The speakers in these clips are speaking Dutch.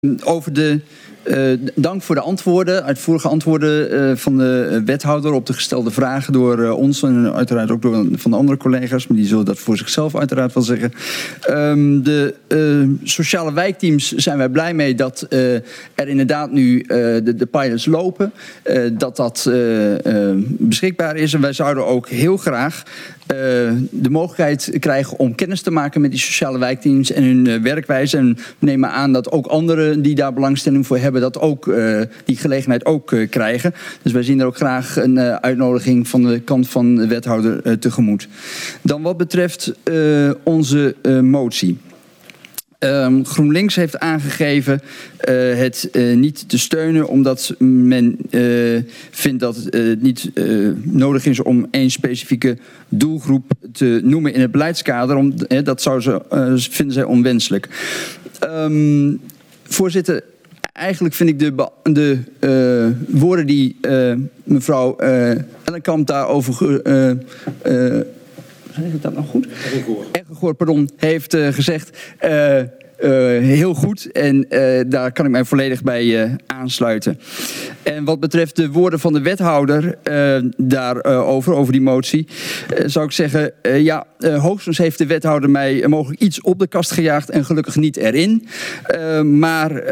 Over de dank voor de antwoorden, uitvoerige antwoorden van de wethouder op de gestelde vragen door ons en uiteraard ook door van de andere collega's, maar die zullen dat voor zichzelf uiteraard wel zeggen. De sociale wijkteams zijn wij blij mee dat er inderdaad nu de pilots lopen, dat beschikbaar is en wij zouden ook heel graag de mogelijkheid krijgen om kennis te maken met die sociale wijkteams en hun werkwijze. En we nemen aan dat ook anderen die daar belangstelling voor hebben, dat ook die gelegenheid ook krijgen. Dus wij zien er ook graag een uitnodiging van de kant van de wethouder tegemoet. Dan wat betreft onze motie. GroenLinks heeft aangegeven het niet te steunen omdat men vindt dat het niet nodig is om één specifieke doelgroep te noemen in het beleidskader. Dat vinden zij onwenselijk. Voorzitter, eigenlijk vind ik de woorden die mevrouw Ellenkamp daarover zeg ik dat nou goed? Eggegoor, pardon, heeft gezegd. Heel goed en daar kan ik mij volledig bij aansluiten. En wat betreft de woorden van de wethouder daarover, over die motie, zou ik zeggen, hoogstens heeft de wethouder mij mogelijk iets op de kast gejaagd en gelukkig niet erin. Maar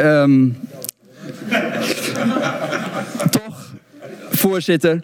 toch, voorzitter,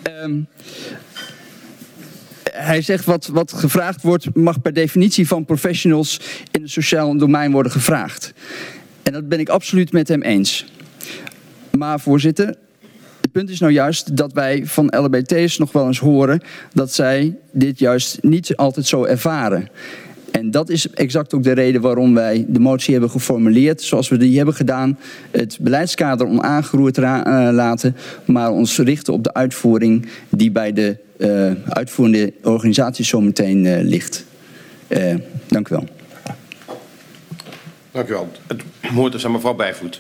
hij zegt wat gevraagd wordt, mag per definitie van professionals in het sociaal domein worden gevraagd. En dat ben ik absoluut met hem eens. Maar voorzitter, het punt is nou juist dat wij van LHBT'ers nog wel eens horen dat zij dit juist niet altijd zo ervaren. En dat is exact ook de reden waarom wij de motie hebben geformuleerd zoals we die hebben gedaan. Het beleidskader onaangeroerd laten, maar ons richten op de uitvoering die bij de uitvoerende organisatie zometeen ligt. Dank u wel. Dank u wel. Het woord is aan mevrouw Bijvoet.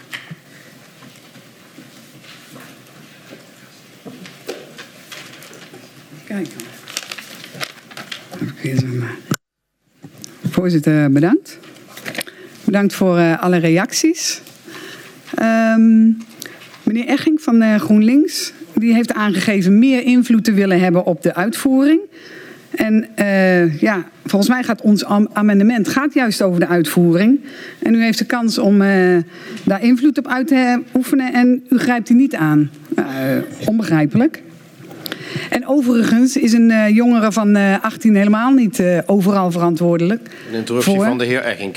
Kijk. Voorzitter, bedankt. Bedankt voor alle reacties. Meneer Egging van GroenLinks, die heeft aangegeven meer invloed te willen hebben op de uitvoering. En volgens mij gaat ons amendement juist over de uitvoering. En u heeft de kans om daar invloed op uit te oefenen en u grijpt die niet aan. Onbegrijpelijk. En overigens is een jongere van 18 helemaal niet overal verantwoordelijk. Een interruptie van de heer Egging.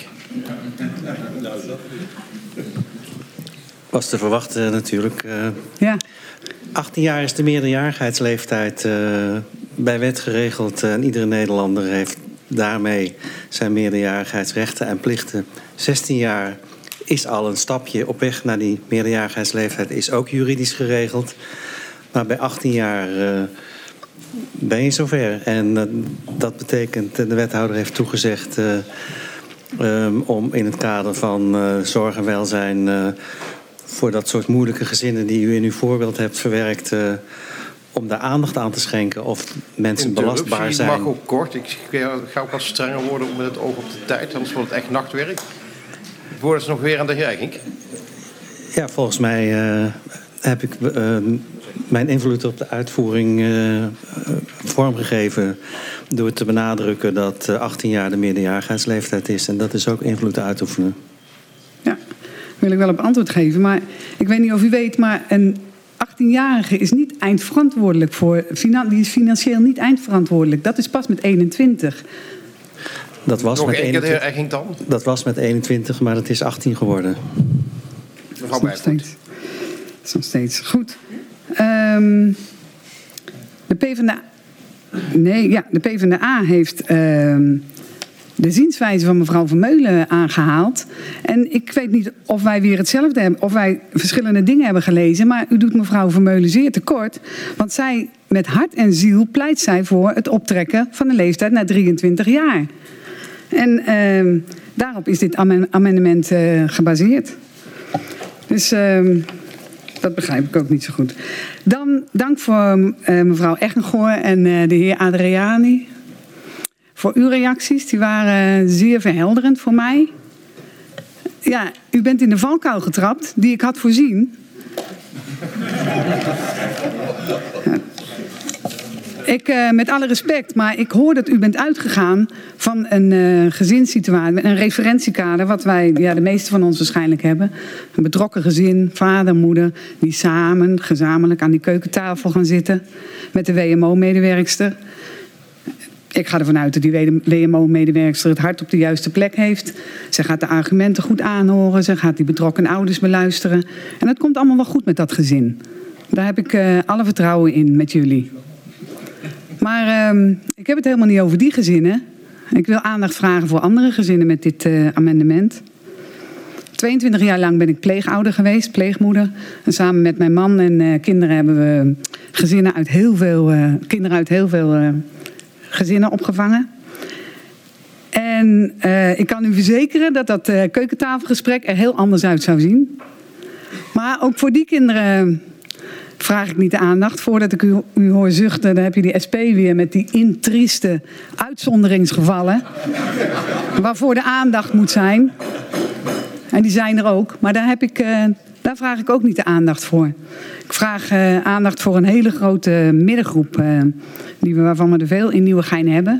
Was te verwachten natuurlijk. Ja. 18 jaar is de meerderjarigheidsleeftijd bij wet geregeld. En iedere Nederlander heeft daarmee zijn meerderjarigheidsrechten en plichten. 16 jaar is al een stapje op weg naar die meerderjarigheidsleeftijd. Is ook juridisch geregeld. Maar bij 18 jaar ben je zover. En dat betekent, de wethouder heeft toegezegd om in het kader van zorg en welzijn voor dat soort moeilijke gezinnen die u in uw voorbeeld hebt verwerkt, om daar aandacht aan te schenken of mensen belastbaar zijn. Mag ook kort. Ik ga ook wat strenger worden met het oog op de tijd, anders wordt het echt nachtwerk. Het woord is nog weer aan de heer Egging. Ja, volgens mij heb ik mijn invloed op de uitvoering vormgegeven door te benadrukken dat 18 jaar de meerderjarigheidsleeftijd is. En dat is ook invloed uitoefenen. Ja, wil ik wel op antwoord geven. Maar ik weet niet of u weet, maar een 18-jarige is niet eindverantwoordelijk voor. Die is financieel niet eindverantwoordelijk. Dat is pas met 21. Dat was nog met één keer de heer Egging dan? Dat was met 21, maar het is 18 geworden. Mevrouw Bijvoet. Dat is nog steeds goed. De PvdA heeft de zienswijze van mevrouw Vermeulen aangehaald. En ik weet niet of wij weer hetzelfde hebben, of wij verschillende dingen hebben gelezen. Maar u doet mevrouw Vermeulen zeer tekort. Want zij, met hart en ziel, pleit zij voor het optrekken van de leeftijd naar 23 jaar. En daarop is dit amendement gebaseerd. Dus dat begrijp ik ook niet zo goed. Dan dank voor mevrouw Eggengoor en de heer Adriani. Voor uw reacties, die waren zeer verhelderend voor mij. ja, u bent in de valkuil getrapt die ik had voorzien. Met alle respect, maar ik hoor dat u bent uitgegaan van een gezinssituatie, een referentiekader, wat wij, de meeste van ons waarschijnlijk hebben. Een betrokken gezin, vader, moeder, die gezamenlijk aan die keukentafel gaan zitten met de WMO-medewerkster. Ik ga ervan uit dat die WMO-medewerkster het hart op de juiste plek heeft. Ze gaat de argumenten goed aanhoren, ze gaat die betrokken ouders beluisteren. En dat komt allemaal wel goed met dat gezin. Daar heb ik alle vertrouwen in met jullie. Maar ik heb het helemaal niet over die gezinnen. Ik wil aandacht vragen voor andere gezinnen met dit amendement. 22 jaar lang ben ik pleegouder geweest, pleegmoeder. En samen met mijn man en kinderen hebben we kinderen uit heel veel gezinnen opgevangen. En ik kan u verzekeren dat dat keukentafelgesprek er heel anders uit zou zien. Maar ook voor die kinderen vraag ik niet de aandacht. Voordat ik u hoor zuchten, dan heb je die SP weer met die intrieste uitzonderingsgevallen. Waarvoor de aandacht moet zijn. En die zijn er ook. Maar daar vraag ik ook niet de aandacht voor. Ik vraag aandacht voor een hele grote middengroep. Waarvan we er veel in Nieuwegein hebben.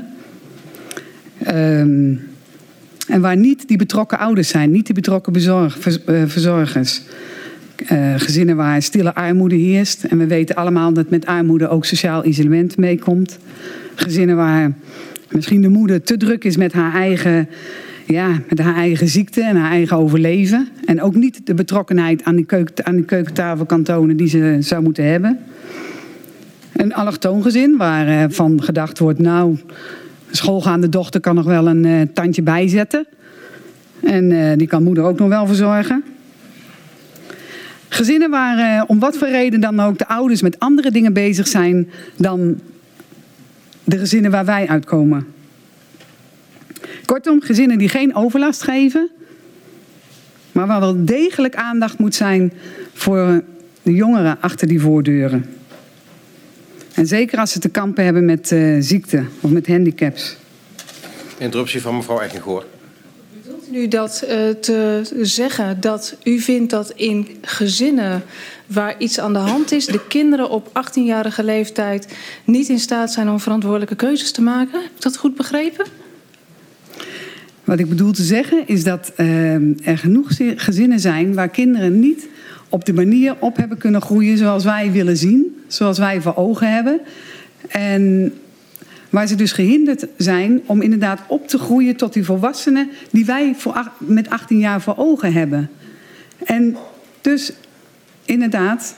En waar niet die betrokken ouders zijn. Niet die betrokken verzorgers. Gezinnen waar stille armoede heerst. En we weten allemaal dat met armoede ook sociaal isolement meekomt. Gezinnen waar misschien de moeder te druk is met haar eigen ziekte en haar eigen overleven. En ook niet de betrokkenheid aan die keukentafel kan tonen die ze zou moeten hebben. Een allochtoon gezin waarvan gedacht wordt, nou, schoolgaande dochter kan nog wel een tandje bijzetten. En die kan moeder ook nog wel verzorgen. Gezinnen waar om wat voor reden dan ook de ouders met andere dingen bezig zijn dan de gezinnen waar wij uitkomen. Kortom, gezinnen die geen overlast geven, maar waar wel degelijk aandacht moet zijn voor de jongeren achter die voordeuren. En zeker als ze te kampen hebben met ziekte of met handicaps. Interruptie van mevrouw Eggengoor. Bedoelt u dat te zeggen dat u vindt dat in gezinnen waar iets aan de hand is, de kinderen op 18-jarige leeftijd niet in staat zijn om verantwoordelijke keuzes te maken? Heb ik dat goed begrepen? Wat ik bedoel te zeggen is dat er genoeg gezinnen zijn waar kinderen niet op de manier op hebben kunnen groeien zoals wij willen zien, zoals wij voor ogen hebben. En waar ze dus gehinderd zijn om inderdaad op te groeien tot die volwassenen die wij met 18 jaar voor ogen hebben. En dus inderdaad,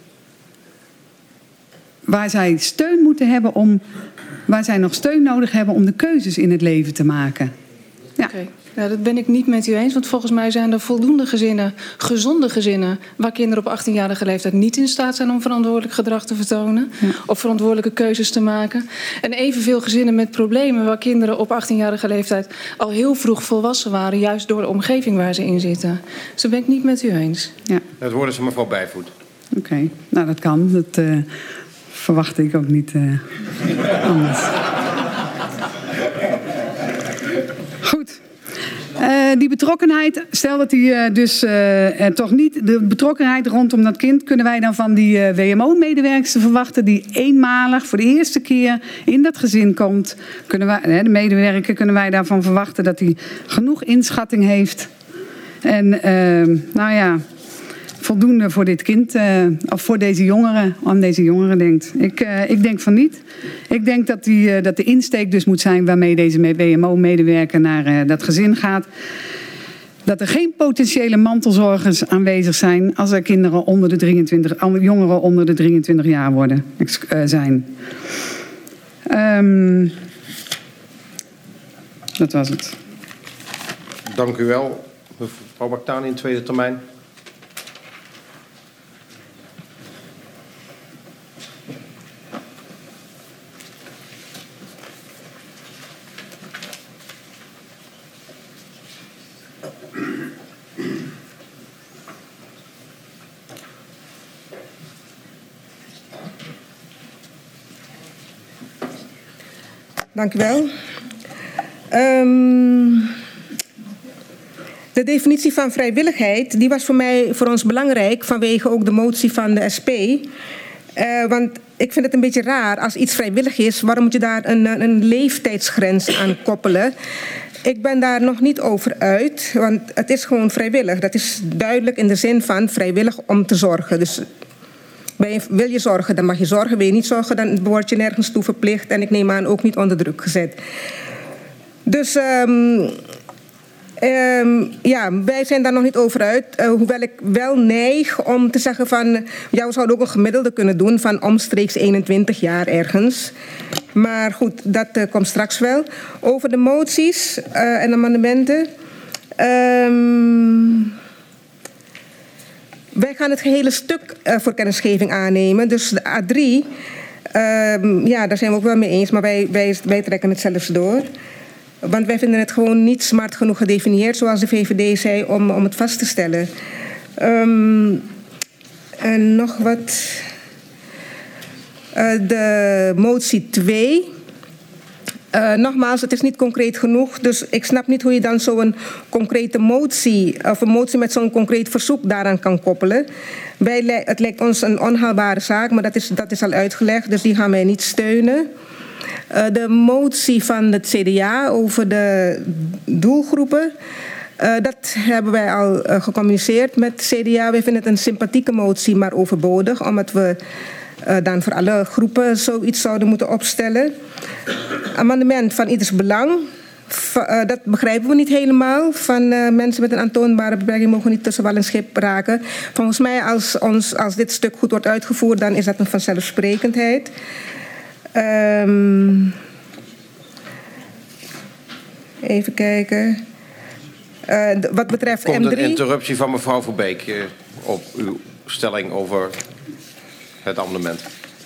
waar zij steun moeten hebben waar zij nog steun nodig hebben om de keuzes in het leven te maken. Ja. Okay. Ja, dat ben ik niet met u eens, want volgens mij zijn er voldoende gezinnen, gezonde gezinnen, waar kinderen op 18-jarige leeftijd niet in staat zijn om verantwoordelijk gedrag te vertonen, of verantwoordelijke keuzes te maken. En evenveel gezinnen met problemen waar kinderen op 18-jarige leeftijd al heel vroeg volwassen waren, juist door de omgeving waar ze in zitten. Dus dat ben ik niet met u eens. Ja. Het woord is aan mevrouw Bijvoet. Oké, nou dat kan. Dat verwachtte ik ook niet anders. Goed. Die betrokkenheid, stel dat die toch niet, de betrokkenheid rondom dat kind, kunnen wij dan van die WMO-medewerkster verwachten die eenmalig voor de eerste keer in dat gezin komt. De medewerker, kunnen wij daarvan verwachten dat hij genoeg inschatting heeft. En voldoende voor dit kind, of voor deze jongeren, aan deze jongeren denkt. Ik denk van niet. Ik denk dat de insteek dus moet zijn waarmee deze WMO-medewerker naar dat gezin gaat. Dat er geen potentiële mantelzorgers aanwezig zijn als er jongeren onder de 23 jaar zijn. Dat was het. Dank u wel, mevrouw Baktani in tweede termijn. Dank u wel. De definitie van vrijwilligheid, die was voor ons belangrijk vanwege ook de motie van de SP. Want ik vind het een beetje raar, als iets vrijwillig is, waarom moet je daar een leeftijdsgrens aan koppelen? Ik ben daar nog niet over uit, want het is gewoon vrijwillig. Dat is duidelijk in de zin van vrijwillig om te zorgen. Dus wil je zorgen, dan mag je zorgen. Wil je niet zorgen, dan word je nergens toe verplicht. En ik neem aan ook niet onder druk gezet. Dus wij zijn daar nog niet over uit. Hoewel ik wel neig om te zeggen van... ja, we zouden ook een gemiddelde kunnen doen van omstreeks 21 jaar ergens. Maar goed, dat komt straks wel. Over de moties en amendementen. Wij gaan het gehele stuk voor kennisgeving aannemen. Dus de A3, daar zijn we ook wel mee eens. Maar wij trekken het zelfs door. Want wij vinden het gewoon niet smart genoeg gedefinieerd, zoals de VVD zei, om het vast te stellen. En nog wat. De motie 2. Nogmaals, het is niet concreet genoeg. Dus ik snap niet hoe je dan zo'n concrete motie, of een motie met zo'n concreet verzoek daaraan kan koppelen. Het lijkt ons een onhaalbare zaak, maar dat is al uitgelegd, dus die gaan wij niet steunen. De motie van het CDA over de doelgroepen, dat hebben wij al gecommuniceerd met het CDA. Wij vinden het een sympathieke motie, maar overbodig, omdat we dan voor alle groepen zoiets zouden moeten opstellen. Amendement van ieders belang, dat begrijpen we niet helemaal. Van mensen met een aantoonbare beperking mogen niet tussen wal en schip raken. Volgens mij, als dit stuk goed wordt uitgevoerd, dan is dat een vanzelfsprekendheid. Even kijken. Wat betreft Komt M3... een interruptie van mevrouw Verbeek op uw stelling over het amendement.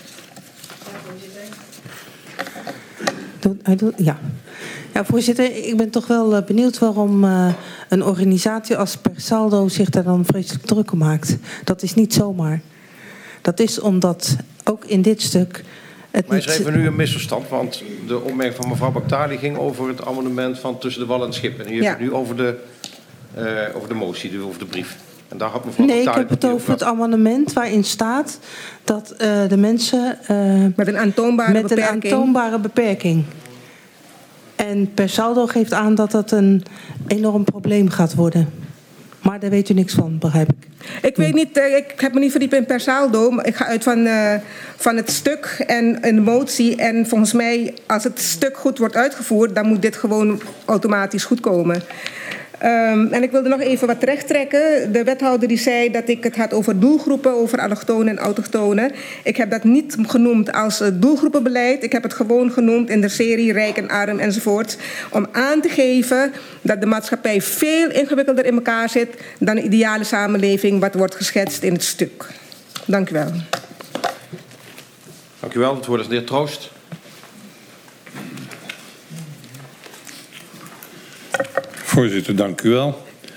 Ja. Ja, voorzitter, ik ben toch wel benieuwd waarom een organisatie als Persaldo zich daar dan vreselijk druk om maakt. Dat is niet zomaar. Dat is omdat ook in dit stuk... Maar is er even nu een misverstand, want de opmerking van mevrouw Baktali ging over het amendement van tussen de wal en het schip. En hier heeft het nu over de motie, over de brief. En daar had mevrouw Baktali... Nee, ik heb het over het amendement waarin staat dat de mensen... met een aantoonbare beperking. En Persaldo geeft aan dat dat een enorm probleem gaat worden. Maar daar weet u niks van, begrijp ik. Ik weet niet, ik heb me niet verdiept in Persaldo. Maar ik ga uit van het stuk en een motie. En volgens mij, als het stuk goed wordt uitgevoerd, dan moet dit gewoon automatisch goed komen. En ik wilde nog even wat terechttrekken. De wethouder die zei dat ik het had over doelgroepen, over allochtonen en autochtonen. Ik heb dat niet genoemd als doelgroepenbeleid. Ik heb het gewoon genoemd in de serie Rijk en Arm enzovoort. Om aan te geven dat de maatschappij veel ingewikkelder in elkaar zit dan de ideale samenleving wat wordt geschetst in het stuk. Dank u wel. Dank u wel. Het woord is de heer Troost. Voorzitter, dank u wel.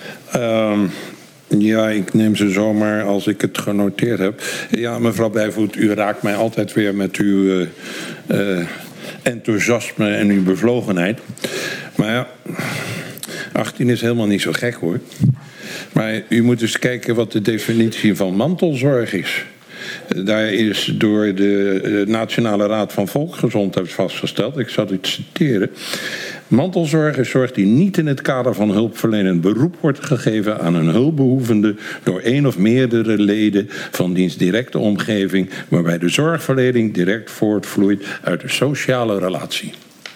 Ja, ik neem ze zomaar als ik het genoteerd heb. Ja, mevrouw Bijvoet, u raakt mij altijd weer met uw enthousiasme en uw bevlogenheid. Maar ja, 18 is helemaal niet zo gek hoor. Maar u moet eens kijken wat de definitie van mantelzorg is. Daar is door de Nationale Raad van Volksgezondheid vastgesteld, ik zal u citeren. Mantelzorg is zorg die niet in het kader van hulpverlenend beroep wordt gegeven aan een hulpbehoevende door één of meerdere leden van diens directe omgeving, waarbij de zorgverlening direct voortvloeit uit de sociale relatie.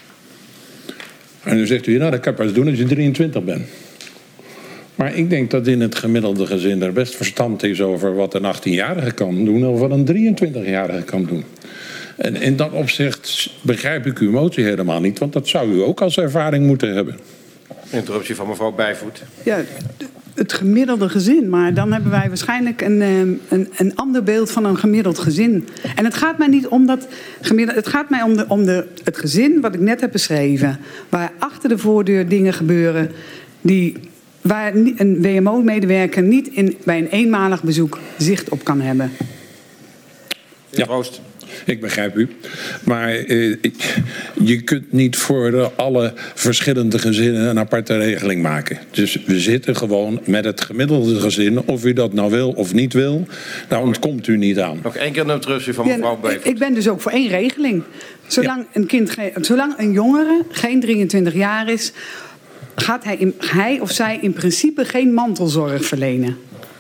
En dan zegt u, nou dat kan je pas doen als je 23 bent. Maar ik denk dat in het gemiddelde gezin er best verstand is over wat een 18-jarige kan doen of wat een 23-jarige kan doen. En in dat opzicht begrijp ik uw motie helemaal niet, want dat zou u ook als ervaring moeten hebben. Interruptie van mevrouw Bijvoet. Ja, het gemiddelde gezin, maar dan hebben wij waarschijnlijk een ander beeld van een gemiddeld gezin. En het gaat mij niet om dat gemiddeld, het gaat mij om het gezin wat ik net heb beschreven, waar achter de voordeur dingen gebeuren waar een WMO-medewerker niet bij een eenmalig bezoek zicht op kan hebben. Ja. Troost. Ik begrijp u. Maar je kunt niet voor alle verschillende gezinnen een aparte regeling maken. Dus we zitten gewoon met het gemiddelde gezin. Of u dat nou wil of niet wil, daar ontkomt u niet aan. Nog één keer een terugje van mevrouw Bevers. Ik ben dus ook voor één regeling. Zolang zolang een jongere geen 23 jaar is, gaat hij of zij in principe geen mantelzorg verlenen.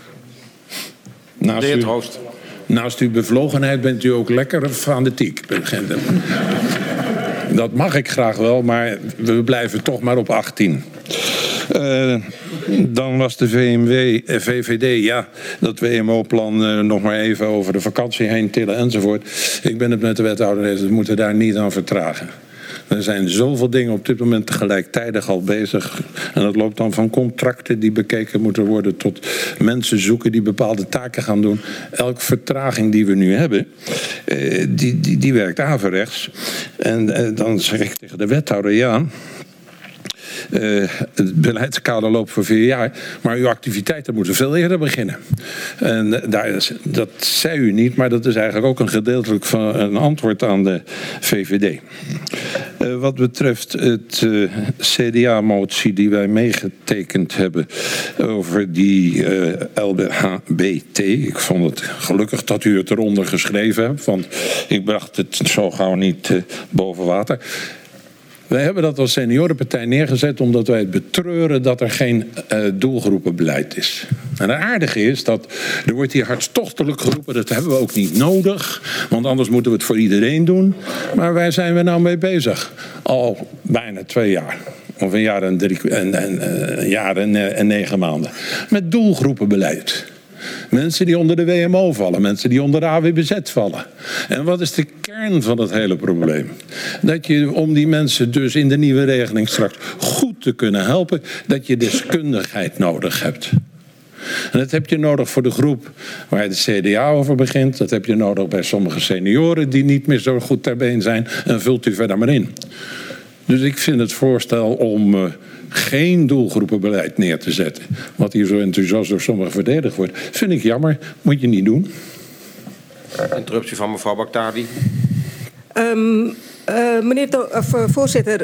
Naast uw bevlogenheid bent u ook lekker fanatiek. Dat mag ik graag wel, maar we blijven toch maar op 18. Dan was de VVD, ja, dat WMO-plan nog maar even over de vakantie heen tillen enzovoort. Ik ben het met de wethouder eens, we moeten daar niet aan vertragen. Er zijn zoveel dingen op dit moment tegelijkertijd al bezig. En dat loopt dan van contracten die bekeken moeten worden tot mensen zoeken die bepaalde taken gaan doen. Elke vertraging die we nu hebben, die werkt averechts. En dan zeg ik tegen de wethouder, ja, het beleidskader loopt voor 4 jaar, maar uw activiteiten moeten veel eerder beginnen. En dat zei u niet, maar dat is eigenlijk ook een gedeeltelijk van een antwoord aan de VVD. Wat betreft het CDA-motie die wij meegetekend hebben over die LHBT. Ik vond het gelukkig dat u het eronder geschreven hebt, want ik bracht het zo gauw niet boven water. Wij hebben dat als seniorenpartij neergezet omdat wij het betreuren dat er geen doelgroepenbeleid is. En het aardige is dat er wordt hier hartstochtelijk geroepen, dat hebben we ook niet nodig, want anders moeten we het voor iedereen doen. Maar waar zijn we nou mee bezig? Al bijna 2 jaar. Of een jaar en 9 maanden. Met doelgroepenbeleid. Mensen die onder de WMO vallen, mensen die onder de AWBZ vallen. En wat is de kern van het hele probleem? Dat je om die mensen dus in de nieuwe regeling straks goed te kunnen helpen, dat je deskundigheid nodig hebt. En dat heb je nodig voor de groep waar de CDA over begint. Dat heb je nodig bij sommige senioren die niet meer zo goed ter been zijn. En vult u verder maar in. Dus ik vind het voorstel om geen doelgroepenbeleid neer te zetten, wat hier zo enthousiast door sommigen verdedigd wordt, vind ik jammer. Moet je niet doen. Interruptie van mevrouw Baghdadi. Voorzitter,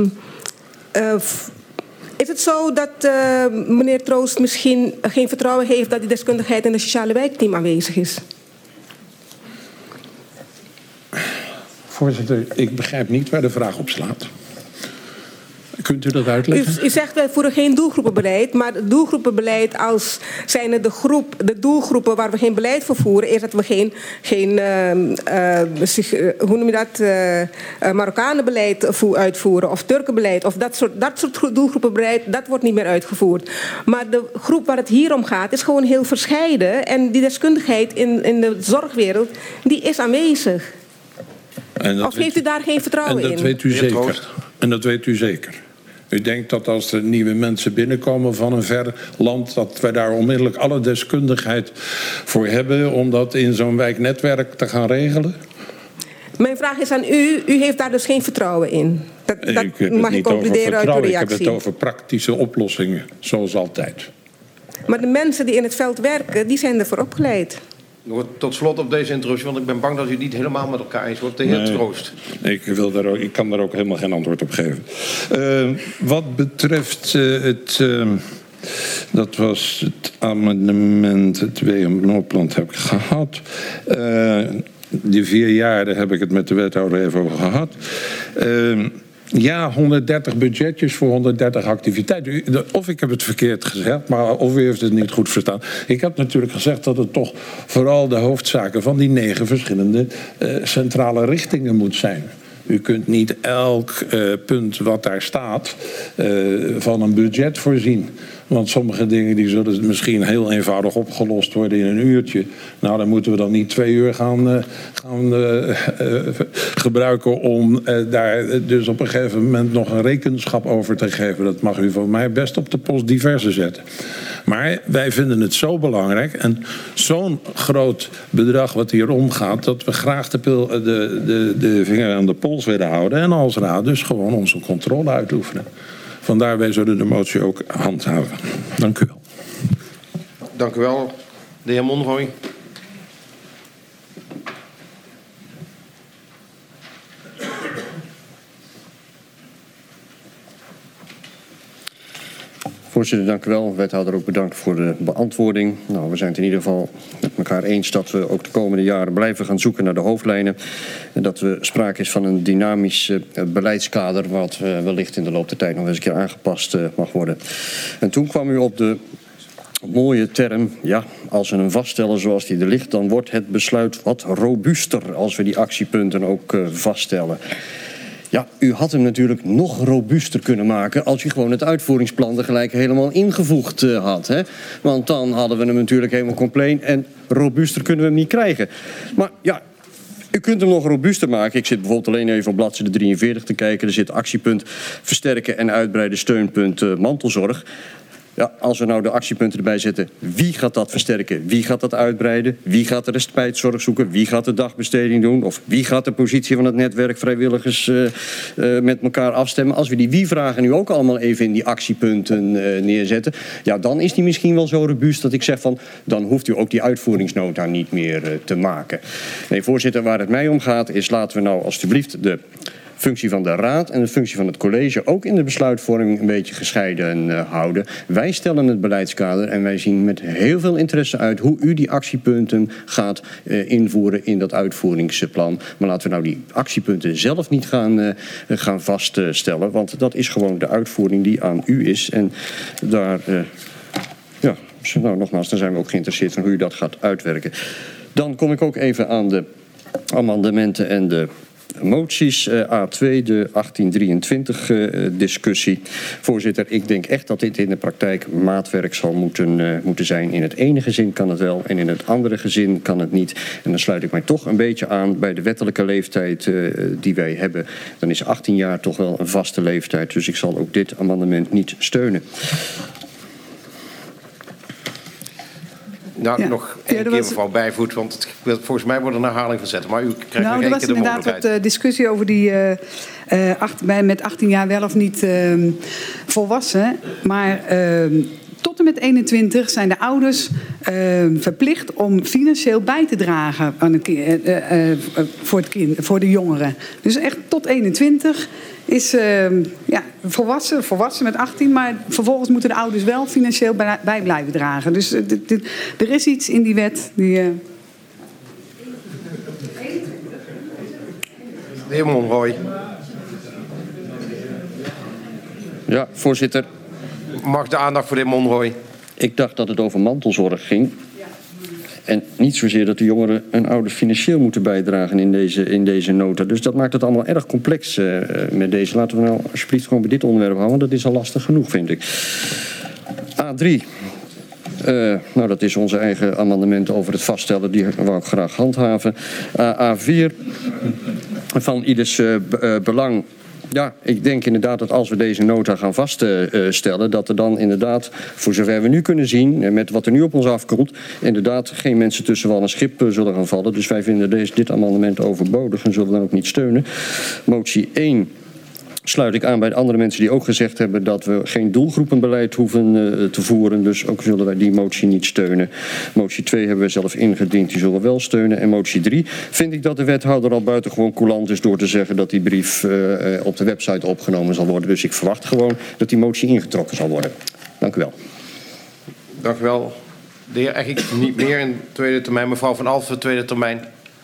is het zo dat meneer Troost misschien geen vertrouwen heeft dat die deskundigheid in het sociale wijkteam aanwezig is? Voorzitter, ik begrijp niet waar de vraag op slaat. Kunt u dat uitleggen? U zegt wij voeren geen doelgroepenbeleid, maar het doelgroepenbeleid als zijnde de doelgroepen waar we geen beleid voor voeren, is dat we geen hoe noem je dat, Marokkanenbeleid uitvoeren of Turkenbeleid of dat soort doelgroepenbeleid, dat wordt niet meer uitgevoerd. Maar de groep waar het hier om gaat is gewoon heel verscheiden en die deskundigheid in de zorgwereld, die is aanwezig. Of heeft u daar geen vertrouwen in? En dat weet u zeker. En dat weet u zeker. U denkt dat als er nieuwe mensen binnenkomen van een ver land, dat wij daar onmiddellijk alle deskundigheid voor hebben om dat in zo'n wijknetwerk te gaan regelen? Mijn vraag is aan u. U heeft daar dus geen vertrouwen in. Dat mag ik concluderen uit uw reactie. Ik heb het over praktische oplossingen, zoals altijd. Maar de mensen die in het veld werken, die zijn ervoor opgeleid. Tot slot op deze introductie, want ik ben bang dat u het niet helemaal met elkaar eens wordt. De heer Troost. Ik kan daar ook helemaal geen antwoord op geven. Wat betreft dat was het amendement, het WMO-plan heb ik gehad. Die 4 jaar, daar heb ik het met de wethouder even over gehad. Ja, 130 budgetjes voor 130 activiteiten. Of ik heb het verkeerd gezegd, maar of u heeft het niet goed verstaan. Ik heb natuurlijk gezegd dat het toch vooral de hoofdzaken van die 9 verschillende centrale richtingen moet zijn. U kunt niet elk punt wat daar staat van een budget voorzien. Want sommige dingen die zullen misschien heel eenvoudig opgelost worden in een uurtje. Nou, dan moeten we dan niet 2 uur gaan gebruiken om daar dus op een gegeven moment nog een rekenschap over te geven. Dat mag u van mij best op de post diverse zetten. Maar wij vinden het zo belangrijk en zo'n groot bedrag wat hier omgaat, dat we graag de vinger aan de pols willen houden en als raad dus gewoon onze controle uitoefenen. Vandaar wij zullen de motie ook handhaven. Dank u wel. Dank u wel. De heer Monroy. Voorzitter, dank u wel. Wethouder ook bedankt voor de beantwoording. Nou, we zijn het in ieder geval met elkaar eens dat we ook de komende jaren blijven gaan zoeken naar de hoofdlijnen. En dat er sprake is van een dynamisch beleidskader wat wellicht in de loop der tijd nog eens een keer aangepast mag worden. En toen kwam u op de mooie term, ja, als we hem vaststellen zoals die er ligt, dan wordt het besluit wat robuuster als we die actiepunten ook vaststellen. Ja, u had hem natuurlijk nog robuuster kunnen maken als u gewoon het uitvoeringsplan er gelijk helemaal ingevoegd had. Hè? Want dan hadden we hem natuurlijk helemaal compleet en robuuster kunnen we hem niet krijgen. Maar ja, u kunt hem nog robuuster maken. Ik zit bijvoorbeeld alleen even op bladzijde 43 te kijken. Er zit actiepunt versterken en uitbreiden steunpunt mantelzorg. Ja, als we nou de actiepunten erbij zetten, wie gaat dat versterken? Wie gaat dat uitbreiden? Wie gaat de respijtzorg zoeken? Wie gaat de dagbesteding doen? Of wie gaat de positie van het netwerk vrijwilligers met elkaar afstemmen? Als we die wie-vragen nu ook allemaal even in die actiepunten neerzetten, ja, dan is die misschien wel zo robuust dat ik zeg van, dan hoeft u ook die uitvoeringsnota niet meer te maken. Nee, voorzitter, waar het mij om gaat is, laten we nou alstublieft de functie van de raad en de functie van het college ook in de besluitvorming een beetje gescheiden houden. Wij stellen het beleidskader en wij zien met heel veel interesse uit hoe u die actiepunten gaat invoeren in dat uitvoeringsplan. Maar laten we nou die actiepunten zelf niet gaan vaststellen, want dat is gewoon de uitvoering die aan u is. En daar, ja, nou nogmaals, dan zijn we ook geïnteresseerd in hoe u dat gaat uitwerken. Dan kom ik ook even aan de amendementen en de moties. A2, de 1823 discussie. Voorzitter, ik denk echt dat dit in de praktijk maatwerk zal moeten zijn. In het ene gezin kan het wel en in het andere gezin kan het niet. En dan sluit ik mij toch een beetje aan bij de wettelijke leeftijd die wij hebben. Dan is 18 jaar toch wel een vaste leeftijd. Dus ik zal ook dit amendement niet steunen. Nou, ja. Nog één keer mevrouw Bijvoet, want volgens mij wordt er een herhaling gezet. Maar u krijgt nog één keer de mogelijkheid. Er was inderdaad wat discussie over die met 18 jaar wel of niet volwassen. Maar tot en met 21 zijn de ouders verplicht om financieel bij te dragen aan voor de jongeren. Dus echt tot 21 is volwassen met 18, maar vervolgens moeten de ouders wel financieel bij blijven dragen. Dus er is iets in die wet die... De heer Monroy. Ja, voorzitter. Mag de aandacht voor de heer Monroy? Ik dacht dat het over mantelzorg ging. En niet zozeer dat de jongeren en ouders financieel moeten bijdragen in deze nota. Dus dat maakt het allemaal erg complex met deze. Laten we nou alsjeblieft gewoon bij dit onderwerp houden. Dat is al lastig genoeg, vind ik. A3. Nou, dat is onze eigen amendement over het vaststellen. Die wou ik graag handhaven. A4. Van ieders belang. Ja, ik denk inderdaad dat als we deze nota gaan vaststellen, dat er dan inderdaad, voor zover we nu kunnen zien, met wat er nu op ons afkomt, inderdaad geen mensen tussen wal en schip zullen gaan vallen. Dus wij vinden dit amendement overbodig en zullen dan ook niet steunen. Motie 1 sluit ik aan bij de andere mensen die ook gezegd hebben dat we geen doelgroepenbeleid hoeven te voeren. Dus ook zullen wij die motie niet steunen. Motie 2 hebben we zelf ingediend, die zullen we wel steunen. En motie 3 vind ik dat de wethouder al buitengewoon coulant is door te zeggen dat die brief op de website opgenomen zal worden. Dus ik verwacht gewoon dat die motie ingetrokken zal worden. Dank u wel. Dank u wel. De heer Egink niet meer in tweede termijn. Mevrouw Van Alphen, tweede termijn.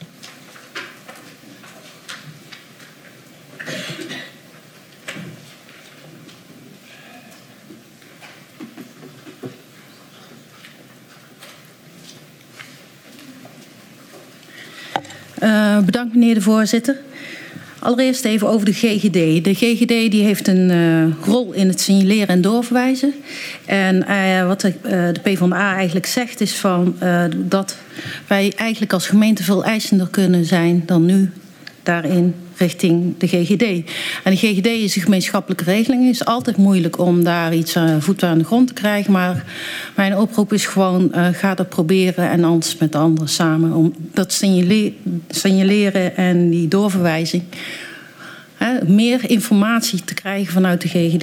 Bedankt meneer de voorzitter. Allereerst even over de GGD. De GGD die heeft een rol in het signaleren en doorverwijzen. En wat de PvdA eigenlijk zegt is dat wij eigenlijk als gemeente veel eisender kunnen zijn dan nu daarin richting de GGD. En de GGD is een gemeenschappelijke regeling. Het is altijd moeilijk om daar iets voet aan de grond te krijgen. Maar mijn oproep is gewoon, ga dat proberen en anders met de anderen samen. Om dat signaleren en die doorverwijzing. Meer informatie te krijgen vanuit de GGD.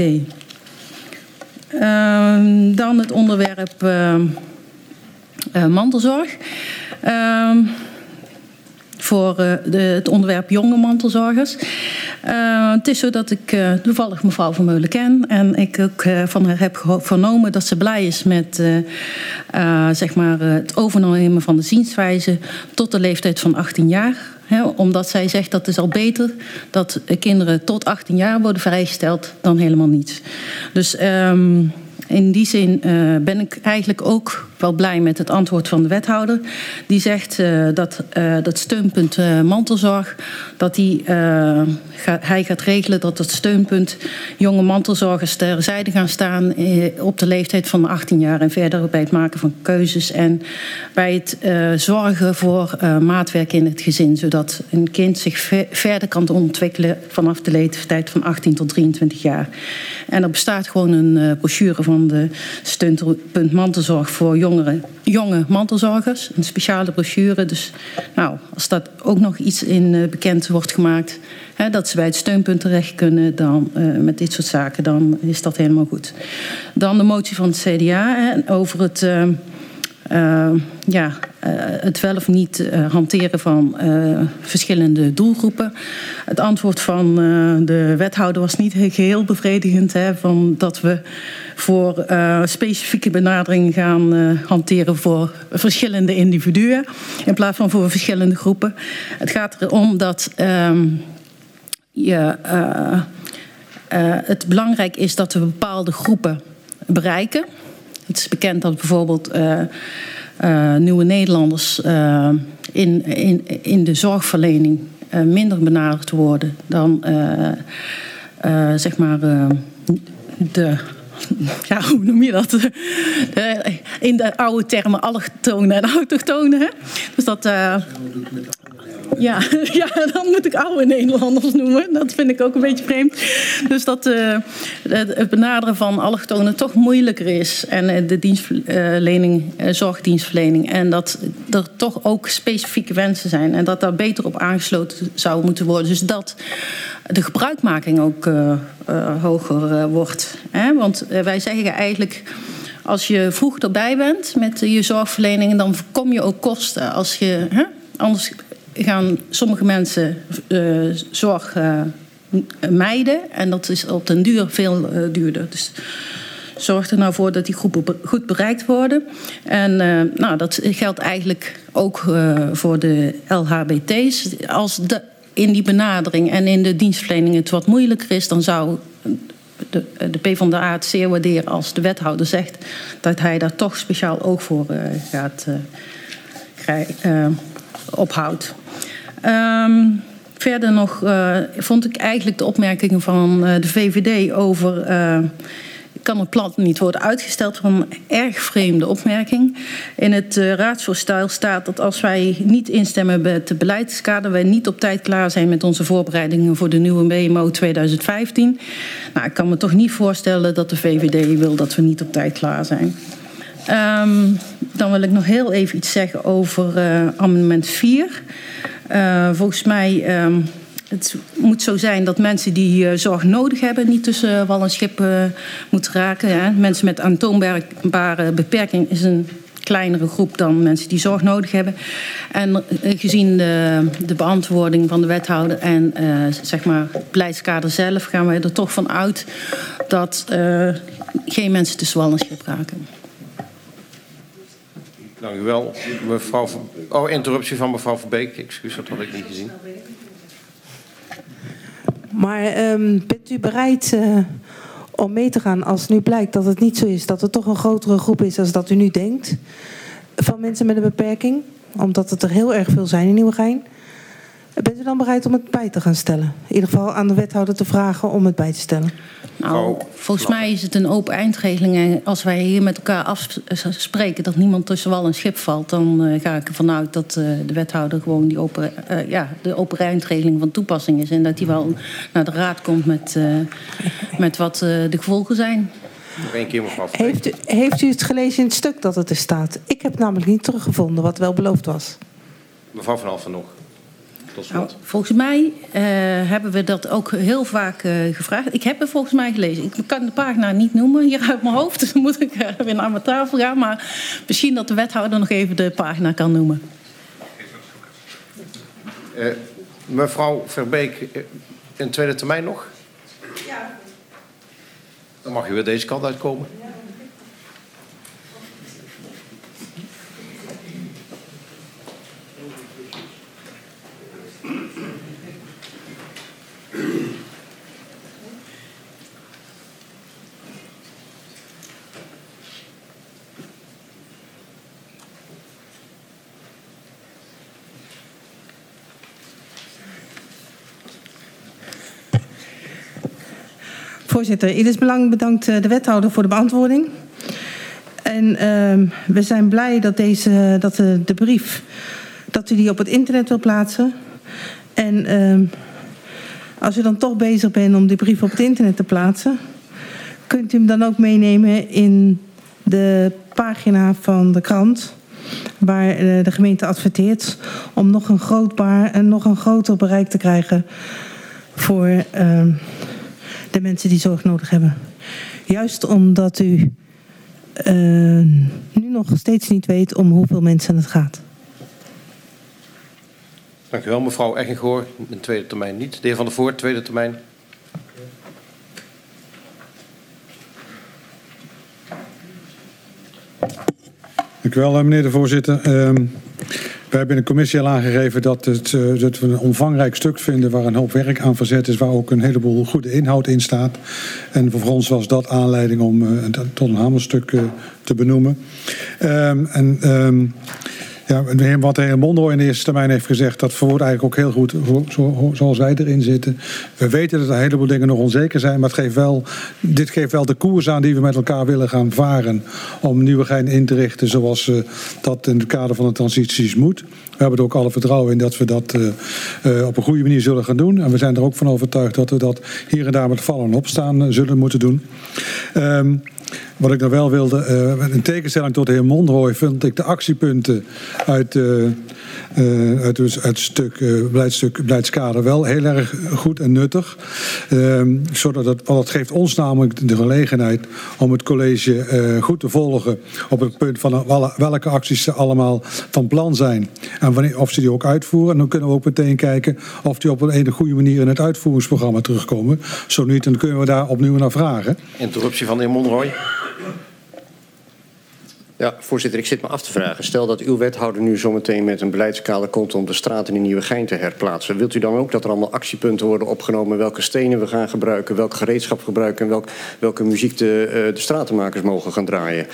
Dan het onderwerp mantelzorg. Voor het onderwerp jonge mantelzorgers. Het is zo dat ik toevallig mevrouw Vermeulen ken. En ik ook van haar heb vernomen dat ze blij is met zeg maar, het overnemen van de zienswijze tot de leeftijd van 18 jaar. Omdat zij zegt dat het is al beter dat kinderen tot 18 jaar worden vrijgesteld dan helemaal niet. Dus in die zin ben ik eigenlijk ook wel blij met het antwoord van de wethouder. Die zegt dat steunpunt mantelzorg, dat hij gaat regelen dat het steunpunt jonge mantelzorgers terzijde gaan staan op de leeftijd van 18 jaar en verder bij het maken van keuzes en bij het zorgen voor maatwerk in het gezin, zodat een kind zich verder kan ontwikkelen vanaf de leeftijd van 18 tot 23 jaar. En er bestaat gewoon een brochure van de steunpunt mantelzorg voor jonge mantelzorgers. Een speciale brochure. Dus nou, als dat ook nog iets in bekend wordt gemaakt, dat ze bij het steunpunt terecht kunnen dan, met dit soort zaken, dan is dat helemaal goed. Dan de motie van het CDA over het het wel of niet hanteren van verschillende doelgroepen. Het antwoord van de wethouder was niet geheel bevredigend. Van dat we voor specifieke benadering gaan hanteren voor verschillende individuen in plaats van voor verschillende groepen. Het gaat erom dat het belangrijk is dat we bepaalde groepen bereiken. Het is bekend dat bijvoorbeeld nieuwe Nederlanders in de zorgverlening minder benaderd worden dan zeg maar de... Ja, hoe noem je dat? In de oude termen allochtonen en autochtonen. Hè? Dus dat... Ja, dan moet ik oude Nederlanders noemen. Dat vind ik ook een beetje vreemd. Dus dat het benaderen van allochtonen toch moeilijker is. En de dienstverlening, zorgdienstverlening. En dat er toch ook specifieke wensen zijn. En dat daar beter op aangesloten zou moeten worden. Dus dat de gebruikmaking ook hoger wordt. Want wij zeggen eigenlijk, als je vroeg erbij bent met je zorgverlening, dan voorkom je ook kosten. Als je, anders gaan sommige mensen zorg mijden. En dat is op den duur veel duurder. Dus zorg er nou voor dat die groepen goed bereikt worden. En dat geldt eigenlijk ook voor de LHBT's. Als in die benadering en in de dienstverlening het wat moeilijker is, dan zou de PvdA het zeer waarderen als de wethouder zegt dat hij daar toch speciaal oog voor gaat ophoudt. Verder nog vond ik eigenlijk de opmerkingen van de VVD over kan het plan niet worden uitgesteld van een erg vreemde opmerking. In het raadsvoorstel staat dat als wij niet instemmen met het beleidskader, wij niet op tijd klaar zijn met onze voorbereidingen voor de nieuwe WMO 2015. Nou, ik kan me toch niet voorstellen dat de VVD wil dat we niet op tijd klaar zijn. Dan wil ik nog heel even iets zeggen over amendement 4. Volgens mij het moet zo zijn dat mensen die zorg nodig hebben niet tussen wal en schip moeten raken. Hè. Mensen met aantoonbare beperking is een kleinere groep dan mensen die zorg nodig hebben. En gezien de beantwoording van de wethouder en zeg maar het beleidskader zelf gaan wij er toch van uit dat geen mensen tussen wal en schip raken. Dank u wel, mevrouw. Interruptie van mevrouw Verbeek. Excuus, dat had ik niet gezien. Maar bent u bereid om mee te gaan als nu blijkt dat het niet zo is, dat er toch een grotere groep is dan dat u nu denkt van mensen met een beperking, omdat het er heel erg veel zijn in Nieuwegein? Bent u dan bereid om het bij te gaan stellen? In ieder geval aan de wethouder te vragen om het bij te stellen. Nou, volgens mij is het een open eindregeling. En als wij hier met elkaar afspreken dat niemand tussen wal en schip valt, dan ga ik ervan uit dat de wethouder gewoon de open eindregeling van toepassing is. En dat hij wel naar de raad komt met wat de gevolgen zijn. Nog één keer, mevrouw Verbeek. Heeft u het gelezen in het stuk dat het er staat? Ik heb het namelijk niet teruggevonden wat wel beloofd was. Mevrouw Van Alphen nog. Nou, volgens mij hebben we dat ook heel vaak gevraagd. Ik heb het volgens mij gelezen. Ik kan de pagina niet noemen hier uit mijn hoofd. Dus dan moet ik weer naar mijn tafel gaan. Maar misschien dat de wethouder nog even de pagina kan noemen. Mevrouw Verbeek, een tweede termijn nog? Ja. Dan mag u weer deze kant uitkomen. Voorzitter, Ieders Belang bedankt de wethouder voor de beantwoording. En we zijn blij dat de brief, dat u die op het internet wil plaatsen. En als u dan toch bezig bent om die brief op het internet te plaatsen, kunt u hem dan ook meenemen in de pagina van de krant, waar de gemeente adverteert, om nog een groter bereik te krijgen voor de mensen die zorg nodig hebben. Juist omdat u nu nog steeds niet weet om hoeveel mensen het gaat. Dank u wel, mevrouw Eggengoor. Een tweede termijn niet. De heer Van der Voort, tweede termijn. Dank u wel, meneer de voorzitter. Wij hebben in de commissie al aangegeven dat we een omvangrijk stuk vinden waar een hoop werk aan verzet is, waar ook een heleboel goede inhoud in staat. En voor ons was dat aanleiding om tot een hamerstuk te benoemen. Wat de heer Monroy in de eerste termijn heeft gezegd, dat verwoordt eigenlijk ook heel goed zoals wij erin zitten. We weten dat er een heleboel dingen nog onzeker zijn, maar dit geeft wel de koers aan die we met elkaar willen gaan varen om Nieuwegein in te richten zoals dat in het kader van de transities moet. We hebben er ook alle vertrouwen in dat we dat op een goede manier zullen gaan doen. En we zijn er ook van overtuigd dat we dat hier en daar met vallen en opstaan zullen moeten doen. Wat ik nog wel wilde, in tegenstelling tot de heer Monroy, vind ik de actiepunten uit het beleidskader wel heel erg goed en nuttig. Want dat geeft ons namelijk de gelegenheid om het college goed te volgen op het punt van welke acties ze allemaal van plan zijn. En of ze die ook uitvoeren. En dan kunnen we ook meteen kijken of die op een goede manier in het uitvoeringsprogramma terugkomen. Zo niet, dan kunnen we daar opnieuw naar vragen. Interruptie van de heer Monroy. Ja, voorzitter, ik zit me af te vragen. Stel dat uw wethouder nu zometeen met een beleidskader komt om de straten in Nieuwegein te herplaatsen. Wilt u dan ook dat er allemaal actiepunten worden opgenomen, welke stenen we gaan gebruiken, welk gereedschap gebruiken en welke muziek de stratenmakers mogen gaan draaien?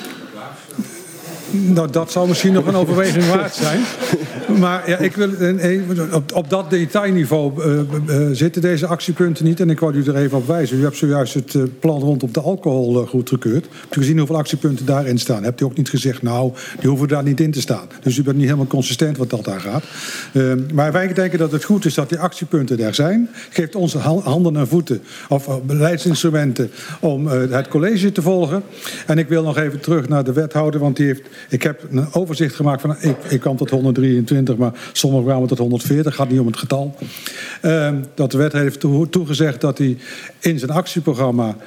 Nou, dat zou misschien nog een overweging waard zijn. Maar ja, ik wil, op dat detailniveau zitten deze actiepunten niet. En ik wou u er even op wijzen. U hebt zojuist het plan rondom de alcohol goedgekeurd. Hebt u gezien hoeveel actiepunten daarin staan? Hebt u ook niet gezegd, nou, die hoeven daar niet in te staan. Dus u bent niet helemaal consistent wat dat aangaat. Maar wij denken dat het goed is dat die actiepunten er zijn. Geeft ons handen en voeten of beleidsinstrumenten om het college te volgen. En ik wil nog even terug naar de wethouder, want die heeft... Ik heb een overzicht gemaakt van, ik kwam tot 123, maar sommigen kwamen tot 140, gaat niet om het getal. Dat de wethouder heeft toegezegd dat hij in zijn actieprogramma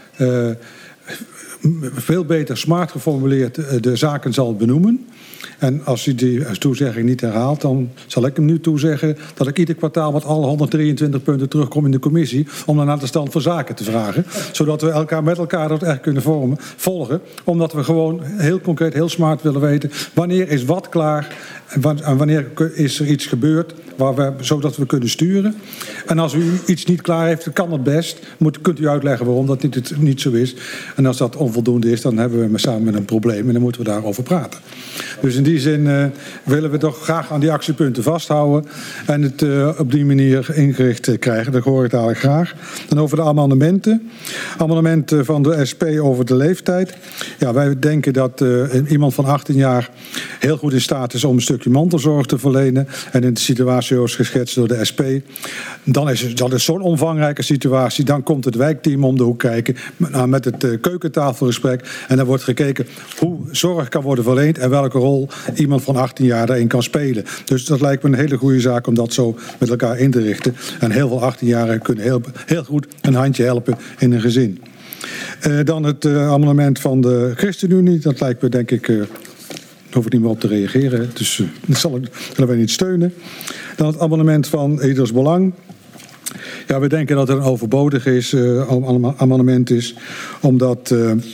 veel beter smart geformuleerd de zaken zal benoemen. En als hij die toezegging niet herhaalt, dan zal ik hem nu toezeggen dat ik ieder kwartaal met alle 123 punten terugkom in de commissie om dan naar de stand van zaken te vragen. Zodat we met elkaar dat echt kunnen volgen. Omdat we gewoon heel concreet, heel smart willen weten wanneer is wat klaar en wanneer is er iets gebeurd zodat we kunnen sturen. En als u iets niet klaar heeft, kan dat best. Kunt u uitleggen waarom dat niet zo is. En als dat onvoldoende is, dan hebben we samen met een probleem en dan moeten we daarover praten. Dus in die zin willen we toch graag aan die actiepunten vasthouden en het op die manier ingericht krijgen. Dat hoor ik dadelijk graag. Dan over de amendementen. Amendementen van de SP over de leeftijd. Ja, wij denken dat iemand van 18 jaar heel goed in staat is om een stukje mantelzorg te verlenen. En in de situatie zoals geschetst door de SP. Dat is zo'n omvangrijke situatie. Dan komt het wijkteam om de hoek kijken met het keukentafelgesprek. En dan wordt gekeken hoe zorg kan worden verleend en welke rol iemand van 18 jaar daarin kan spelen. Dus dat lijkt me een hele goede zaak om dat zo met elkaar in te richten. En heel veel 18-jarigen kunnen heel goed een handje helpen in een gezin. Dan het amendement van de ChristenUnie. Dat lijkt me denk ik... Daar hoef ik niet meer op te reageren. Dus dat zullen wij niet steunen. Dan het amendement van Ieders Belang. Ja, we denken dat het een overbodig amendement is, omdat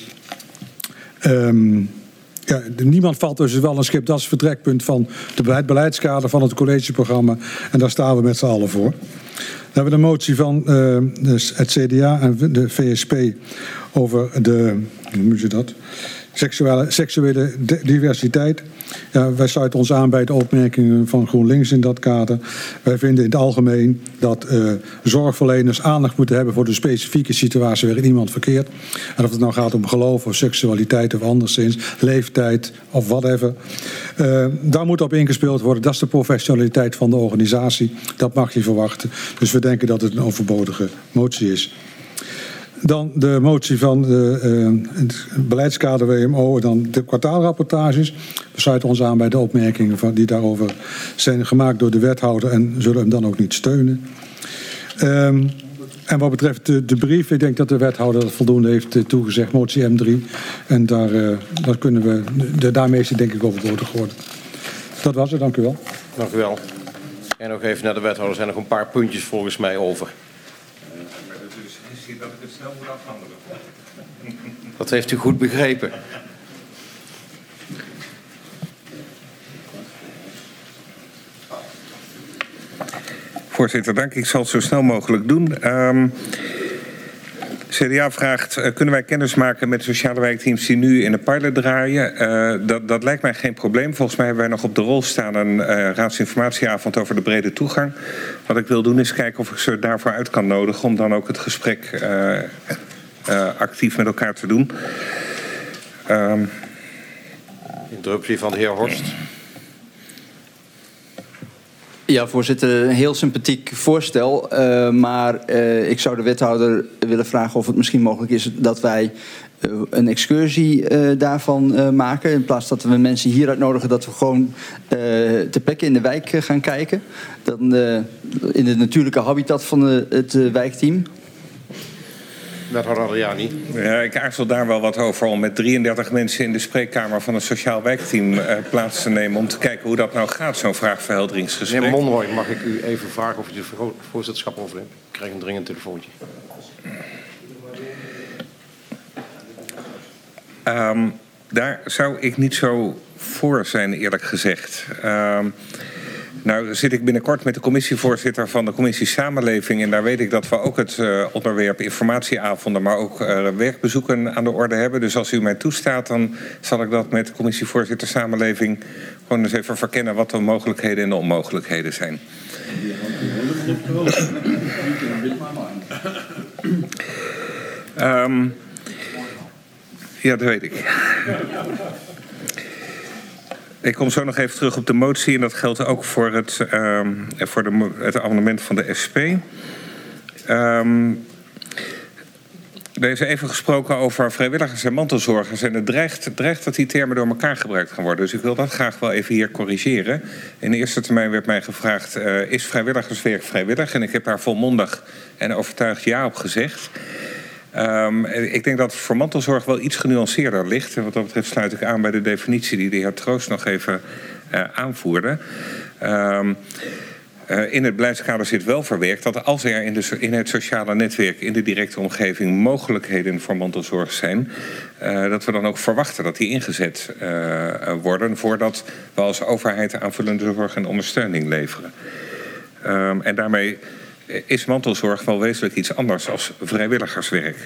niemand valt dus wel een schip. Dat is het vertrekpunt van het beleidskader van het collegeprogramma. En daar staan we met z'n allen voor. Dan hebben we de motie van het CDA en de VSP over de, hoe noemen ze dat? Seksuele diversiteit. Ja, wij sluiten ons aan bij de opmerkingen van GroenLinks in dat kader. Wij vinden in het algemeen dat zorgverleners aandacht moeten hebben voor de specifieke situatie waarin iemand verkeert. En of het nou gaat om geloof of seksualiteit of anderszins, leeftijd of whatever. Daar moet op ingespeeld worden. Dat is de professionaliteit van de organisatie. Dat mag je verwachten. Dus we denken dat het een overbodige motie is. Dan de motie van het beleidskader WMO, dan de kwartaalrapportages. We sluiten ons aan bij de opmerkingen die daarover zijn gemaakt door de wethouder en zullen hem dan ook niet steunen. En wat betreft de brief, ik denk dat de wethouder dat voldoende heeft toegezegd, motie M3. En daar kunnen we, daarmee is het denk ik overbodig geworden. Dat was het, dank u wel. Dank u wel. En nog even naar de wethouder, er zijn nog een paar puntjes volgens mij over. Dat ik het snel moet afhandelen. Dat heeft u goed begrepen. Voorzitter, dank. Ik zal het zo snel mogelijk doen. CDA vraagt, kunnen wij kennis maken met sociale wijkteams die nu in de pilot draaien? Dat lijkt mij geen probleem. Volgens mij hebben wij nog op de rol staan een raadsinformatieavond over de brede toegang. Wat ik wil doen is kijken of ik ze daarvoor uit kan nodigen om dan ook het gesprek actief met elkaar te doen. Interruptie van de heer Horst. Ja, voorzitter, een heel sympathiek voorstel. Maar ik zou de wethouder willen vragen of het misschien mogelijk is dat wij een excursie daarvan maken. In plaats dat we mensen hier uitnodigen, dat we gewoon ter plekke in de wijk gaan kijken. Dan in de natuurlijke habitat van het wijkteam. Wethouder Adriani. Ja, ik aarzel daar wel wat over om met 33 mensen in de spreekkamer van een sociaal wijkteam plaats te nemen om te kijken hoe dat nou gaat, zo'n vraagverhelderingsgesprek. Meneer Monroy, mag ik u even vragen of u de voorzitterschap overneemt? Ik krijg een dringend telefoontje. Daar zou ik niet zo voor zijn, eerlijk gezegd. Nou zit ik binnenkort met de commissievoorzitter van de commissie Samenleving. En daar weet ik dat we ook het onderwerp informatieavonden, maar ook werkbezoeken aan de orde hebben. Dus als u mij toestaat, dan zal ik dat met de commissievoorzitter Samenleving gewoon eens even verkennen wat de mogelijkheden en de onmogelijkheden zijn. Ja, dat weet ik. Ik kom zo nog even terug op de motie en dat geldt ook voor het amendement van de SP. Er is even gesproken over vrijwilligers en mantelzorgers en het dreigt dat die termen door elkaar gebruikt gaan worden. Dus ik wil dat graag wel even hier corrigeren. In de eerste termijn werd mij gevraagd, is vrijwilligerswerk vrijwillig? En ik heb daar volmondig en overtuigd ja op gezegd. Ik denk dat het voor mantelzorg wel iets genuanceerder ligt. En wat dat betreft sluit ik aan bij de definitie die de heer Troost nog even aanvoerde. In het beleidskader zit wel verwerkt dat als er in het sociale netwerk, in de directe omgeving, mogelijkheden voor mantelzorg zijn, dat we dan ook verwachten dat die ingezet worden voordat we als overheid aanvullende zorg en ondersteuning leveren. En daarmee is mantelzorg wel wezenlijk iets anders als vrijwilligerswerk.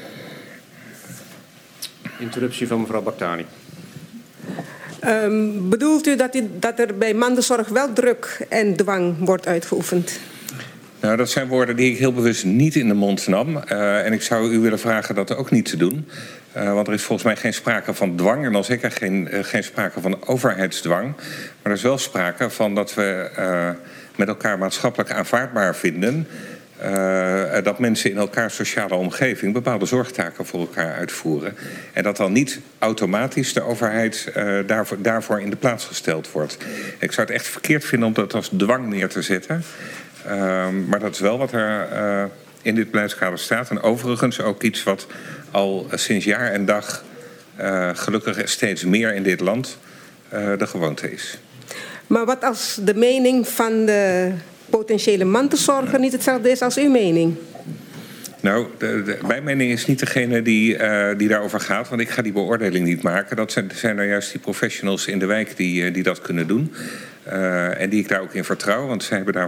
Interruptie van mevrouw Baktani. Bedoelt u dat er bij mantelzorg wel druk en dwang wordt uitgeoefend? Nou, dat zijn woorden die ik heel bewust niet in de mond nam. En ik zou u willen vragen dat ook niet te doen. Want er is volgens mij geen sprake van dwang en dan zeker geen sprake van overheidsdwang. Maar er is wel sprake van dat we met elkaar maatschappelijk aanvaardbaar vinden dat mensen in elkaars sociale omgeving bepaalde zorgtaken voor elkaar uitvoeren. En dat dan niet automatisch de overheid daarvoor in de plaats gesteld wordt. Ik zou het echt verkeerd vinden om dat als dwang neer te zetten. Maar dat is wel wat er in dit beleidskader staat. En overigens ook iets wat al sinds jaar en dag gelukkig steeds meer in dit land de gewoonte is. Maar wat als de mening van de potentiële mantelzorger niet hetzelfde is als uw mening? Nou, mijn mening is niet degene die daarover gaat, want ik ga die beoordeling niet maken. Dat zijn nou juist die professionals in de wijk die dat kunnen doen. En die ik daar ook in vertrouw, want zij hebben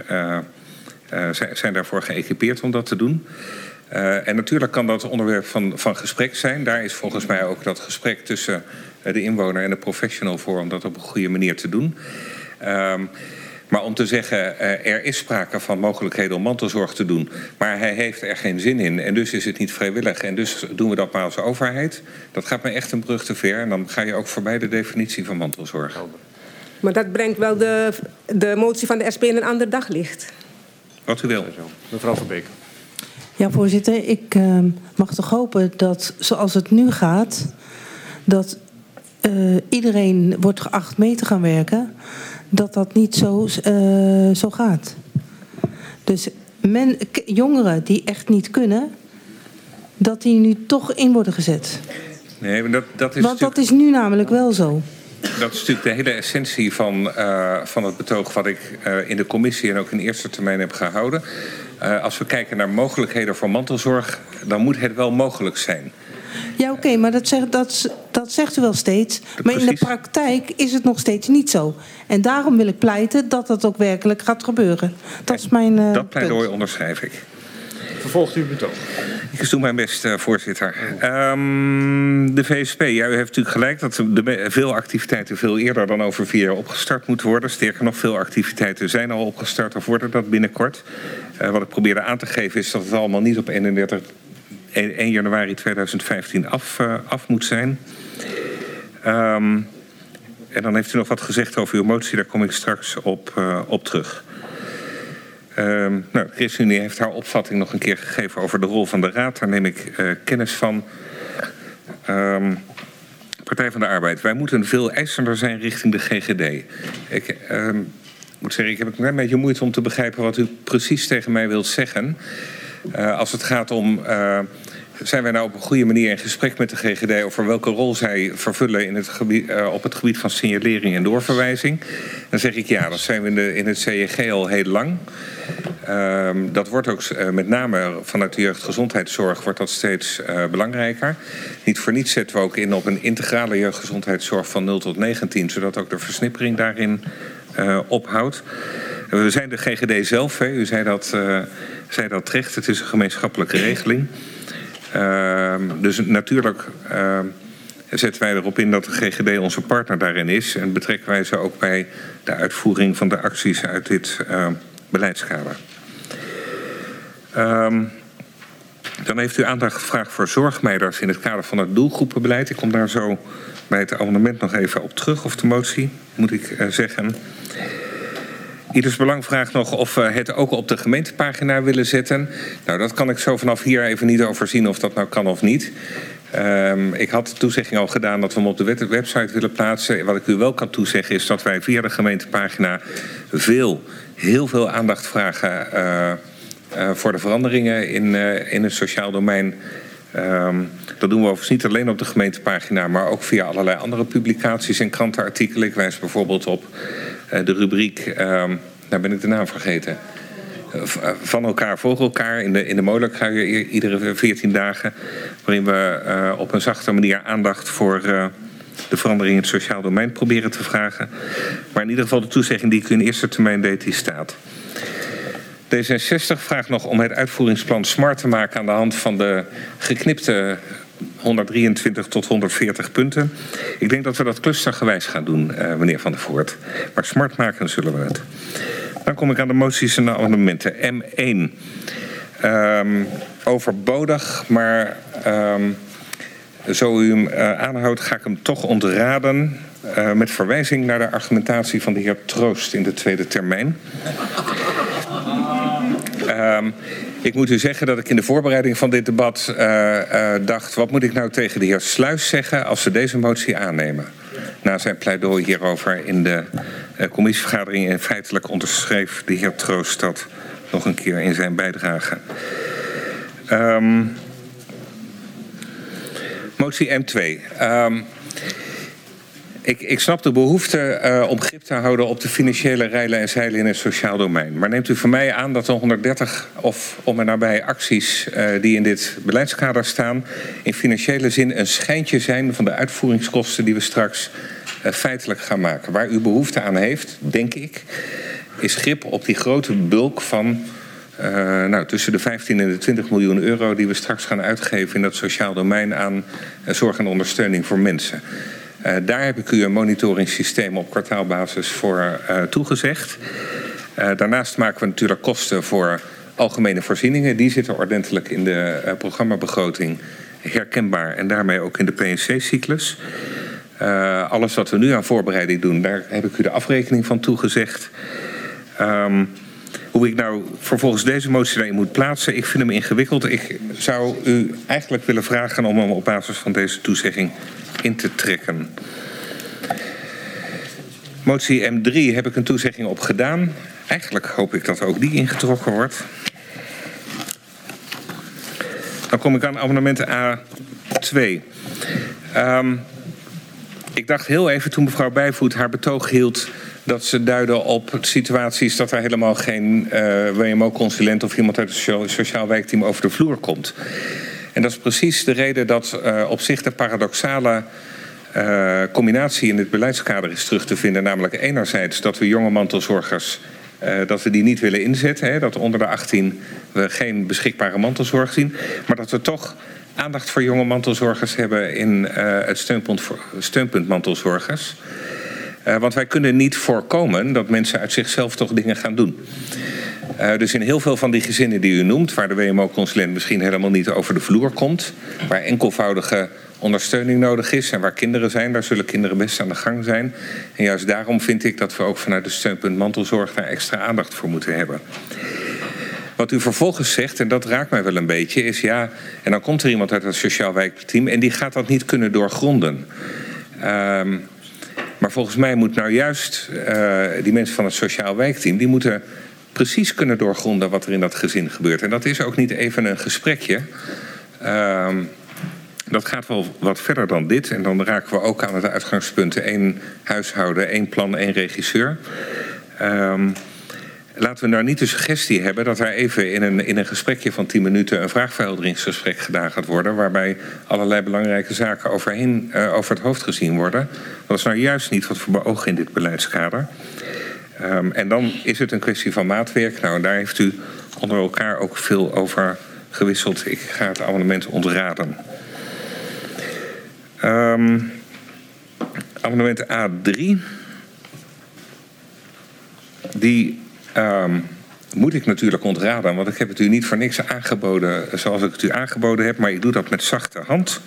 zijn daarvoor geëquipeerd om dat te doen. En natuurlijk kan dat onderwerp van gesprek zijn. Daar is volgens mij ook dat gesprek tussen de inwoner en de professional voor om dat op een goede manier te doen. Maar om te zeggen, er is sprake van mogelijkheden om mantelzorg te doen, maar hij heeft er geen zin in en dus is het niet vrijwillig en dus doen we dat maar als overheid, dat gaat me echt een brug te ver en dan ga je ook voorbij de definitie van mantelzorg. Maar dat brengt wel de motie van de SP in een ander daglicht. Wat u wil. Mevrouw Van Beek. Ja, voorzitter, ik mag toch hopen dat zoals het nu gaat, dat iedereen wordt geacht mee te gaan werken, dat niet zo gaat. Dus jongeren die echt niet kunnen, dat die nu toch in worden gezet. Nee, maar dat is want dat is nu namelijk wel zo. Dat is natuurlijk de hele essentie van het betoog wat ik in de commissie en ook in eerste termijn heb gehouden. Als we kijken naar mogelijkheden voor mantelzorg, dan moet het wel mogelijk zijn. Ja, oké, maar dat zegt u wel steeds. Maar in de praktijk is het nog steeds niet zo. En daarom wil ik pleiten dat dat ook werkelijk gaat gebeuren. Dat is mijn dat pleidooi onderschrijf ik. Vervolgt u uw betoog. Ik doe mijn best, voorzitter. De VSP, ja, u heeft natuurlijk gelijk dat veel activiteiten veel eerder dan over 4 jaar opgestart moeten worden. Sterker nog, veel activiteiten zijn al opgestart of worden dat binnenkort. Wat ik probeerde aan te geven is dat het allemaal niet op 1 januari 2015 af moet zijn. En dan heeft u nog wat gezegd over uw motie, daar kom ik straks op terug. De ChristenUnie heeft haar opvatting nog een keer gegeven over de rol van de Raad. Daar neem ik kennis van. Partij van de Arbeid. Wij moeten veel eisender zijn richting de GGD. Ik moet zeggen, ik heb een klein beetje moeite om te begrijpen wat u precies tegen mij wilt zeggen. Als het gaat om, zijn wij nou op een goede manier in gesprek met de GGD over welke rol zij vervullen in het gebied, op het gebied van signalering en doorverwijzing? Dan zeg ik ja, dat zijn we in het CEG al heel lang. Dat wordt ook met name vanuit de jeugdgezondheidszorg wordt dat steeds belangrijker. Niet voor niets zetten we ook in op een integrale jeugdgezondheidszorg van 0 tot 19, zodat ook de versnippering daarin ophoudt. We zijn de GGD zelf, u zei dat terecht, het is een gemeenschappelijke regeling. Dus natuurlijk zetten wij erop in dat de GGD onze partner daarin is en betrekken wij ze ook bij de uitvoering van de acties uit dit beleidskader. Dan heeft u aandacht gevraagd voor zorgmeiders in het kader van het doelgroepenbeleid. Ik kom daar zo bij het amendement nog even op terug, of de motie, moet ik zeggen. Ieders Belang vraagt nog of we het ook op de gemeentepagina willen zetten. Nou, dat kan ik zo vanaf hier even niet overzien of dat nou kan of niet. Ik had de toezegging al gedaan dat we hem op de website willen plaatsen. Wat ik u wel kan toezeggen is dat wij via de gemeentepagina heel veel aandacht vragen voor de veranderingen in het sociaal domein. Dat doen we overigens niet alleen op de gemeentepagina, maar ook via allerlei andere publicaties en krantenartikelen. Ik wijs bijvoorbeeld op de rubriek, daar ben ik de naam vergeten. Van elkaar voor elkaar in de molenkruier iedere 14 dagen. Waarin we op een zachte manier aandacht voor de verandering in het sociaal domein proberen te vragen. Maar in ieder geval de toezegging die ik u in eerste termijn deed, die staat. D66 vraagt nog om het uitvoeringsplan SMART te maken aan de hand van de geknipte 123 tot 140 punten. Ik denk dat we dat clustergewijs gaan doen, meneer Van der Voort. Maar SMART maken zullen we het. Dan kom ik aan de moties en de amendementen. M1. Overbodig, maar zo u hem aanhoudt, ga ik hem toch ontraden. Met verwijzing naar de argumentatie van de heer Troost in de tweede termijn. Ik moet u zeggen dat ik in de voorbereiding van dit debat dacht, wat moet ik nou tegen de heer Sluis zeggen als ze deze motie aannemen? Na zijn pleidooi hierover in de commissievergadering en feitelijk onderschreef de heer Troost dat nog een keer in zijn bijdrage. Motie M2. Ik snap de behoefte om grip te houden op de financiële reilen en zeilen in het sociaal domein. Maar neemt u van mij aan dat de 130 of om en nabij acties die in dit beleidskader staan in financiële zin een schijntje zijn van de uitvoeringskosten die we straks feitelijk gaan maken. Waar u behoefte aan heeft, denk ik, is grip op die grote bulk van tussen de 15 en de 20 miljoen euro die we straks gaan uitgeven in dat sociaal domein aan zorg en ondersteuning voor mensen. Daar heb ik u een monitoringssysteem op kwartaalbasis voor toegezegd. Daarnaast maken we natuurlijk kosten voor algemene voorzieningen. Die zitten ordentelijk in de programmabegroting herkenbaar en daarmee ook in de PNC-cyclus. Alles wat we nu aan voorbereiding doen, daar heb ik u de afrekening van toegezegd. Hoe ik nou vervolgens deze motie daarin moet plaatsen, ik vind hem ingewikkeld. Ik zou u eigenlijk willen vragen om hem op basis van deze toezegging in te trekken. Motie M3 heb ik een toezegging op gedaan. Eigenlijk hoop ik dat ook die ingetrokken wordt. Dan kom ik aan amendement A2. Ik dacht heel even toen mevrouw Bijvoet haar betoog hield dat ze duiden op situaties dat er helemaal geen WMO-consulent of iemand uit het sociaal wijkteam over de vloer komt. En dat is precies de reden dat op zich de paradoxale combinatie in dit beleidskader is terug te vinden. Namelijk enerzijds dat we jonge mantelzorgers dat we die niet willen inzetten. Hè, dat onder de 18 we geen beschikbare mantelzorg zien. Maar dat we toch aandacht voor jonge mantelzorgers hebben in het steunpunt mantelzorgers. Want wij kunnen niet voorkomen dat mensen uit zichzelf toch dingen gaan doen. Dus in heel veel van die gezinnen die u noemt, waar de WMO-consulent misschien helemaal niet over de vloer komt, waar enkelvoudige ondersteuning nodig is en waar kinderen zijn, daar zullen kinderen best aan de gang zijn. En juist daarom vind ik dat we ook vanuit de steunpunt mantelzorg daar extra aandacht voor moeten hebben. Wat u vervolgens zegt, en dat raakt mij wel een beetje, is ja, en dan komt er iemand uit het sociaal wijkteam en die gaat dat niet kunnen doorgronden. Maar volgens mij moet nou juist die mensen van het sociaal wijkteam, die moeten precies kunnen doorgronden wat er in dat gezin gebeurt. En dat is ook niet even een gesprekje. Dat gaat wel wat verder dan dit. En dan raken we ook aan het uitgangspunt 1 huishouden, 1 plan, 1 regisseur. Laten we nou niet de suggestie hebben dat er even in een gesprekje van 10 minuten een vraagverhelderingsgesprek gedaan gaat worden, waarbij allerlei belangrijke zaken over het hoofd gezien worden. Dat is nou juist niet wat we beogen in dit beleidskader. En dan is het een kwestie van maatwerk. Nou, daar heeft u onder elkaar ook veel over gewisseld. Ik ga het amendement ontraden. Amendement A3. Die moet ik natuurlijk ontraden, want ik heb het u niet voor niks aangeboden zoals ik het u aangeboden heb, maar ik doe dat met zachte hand.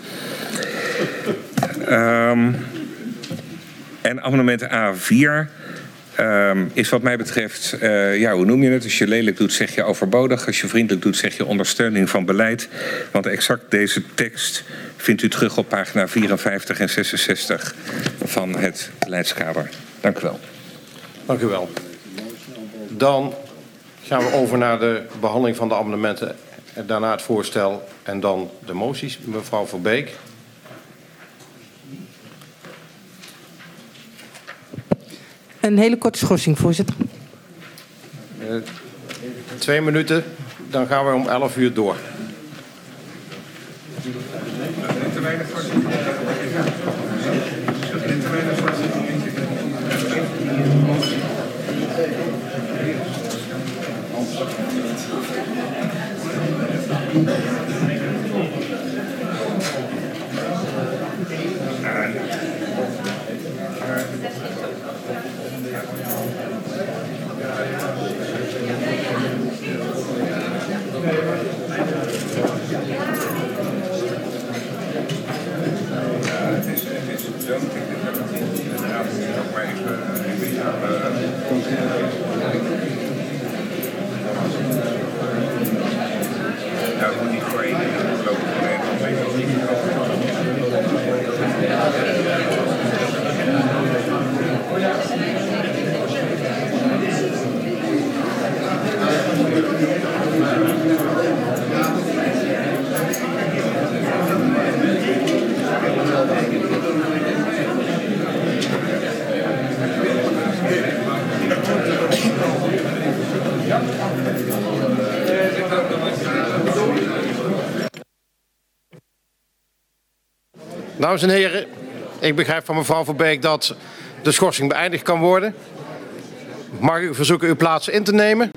En amendement A4 is wat mij betreft, hoe noem je het? Als je lelijk doet zeg je overbodig, als je vriendelijk doet zeg je ondersteuning van beleid. Want exact deze tekst vindt u terug op pagina 54 en 66 van het beleidskader. Dank u wel. Dank u wel. Dan gaan we over naar de behandeling van de amendementen. Daarna het voorstel en dan de moties. Mevrouw Verbeek. Een hele korte schorsing, voorzitter. 2 minuten, dan gaan we om 11 uur door. Dames en heren, ik begrijp van mevrouw Verbeek dat de schorsing beëindigd kan worden. Mag ik u verzoeken uw plaats in te nemen?